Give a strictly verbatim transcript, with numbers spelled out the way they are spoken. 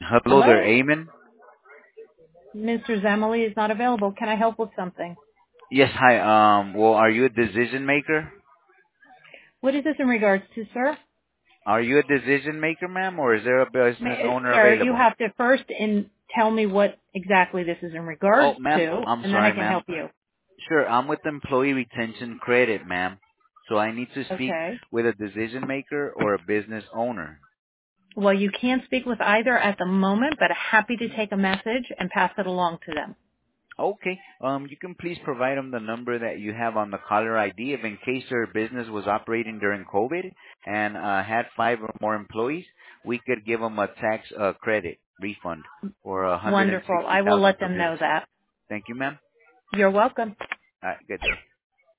Hello there, Hello? Eamon. Mister Zemely is not available. Can I help with something? Yes, hi. Um, well, are you a decision maker? What is this in regards to, sir? Are you a decision maker, ma'am, or is there a Ma- business owner Sir, you available? have to first in tell me what exactly this is in regards Oh, ma'am, to, I'm and then I sorry, can ma'am. help you. Sure, I'm with Employee Retention Credit, ma'am. So I need to speak Okay. with a decision maker or a business owner. Well, you can't speak with either at the moment, but happy to take a message and pass it along to them. Okay. Um, you can please provide them the number that you have on the caller I D if in case their business was operating during COVID and uh, had five or more employees, we could give them a tax uh, credit refund for Wonderful. I will one hundred sixty thousand let per them business. know that. Thank you, ma'am. You're welcome. All right, good day.